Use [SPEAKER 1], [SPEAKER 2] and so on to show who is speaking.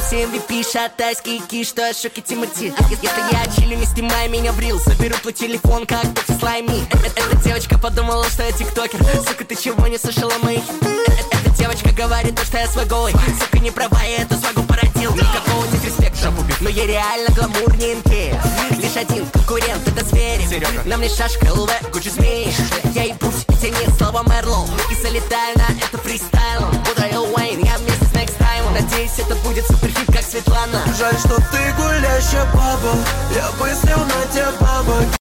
[SPEAKER 1] все MVP, шатайские ки, что я шоке Тимати. Если я чилю, не снимай меня в рил, соберу твой телефон, как ты слайми. Эта девочка подумала, что я тиктокер. Сука, ты чего не слышала моих? Эта девочка говорит, то, что я свой голый. Сука, не права, я эту свагу породил. Никакого дисреспекта, но я реально гламурненький. Лишь один конкурент, это звери. На мне шашка, ЛВ, Гуччи змеи. Я ебусь, и тянет слова Мерлоу. И залетаю на это фристайлом. Буду Лил Уэйн, я вместе с Next Time. Надеюсь, это будет суперхит, как Светлана.
[SPEAKER 2] Жаль, что ты гулящая баба. Я бы слил на тебя бабок.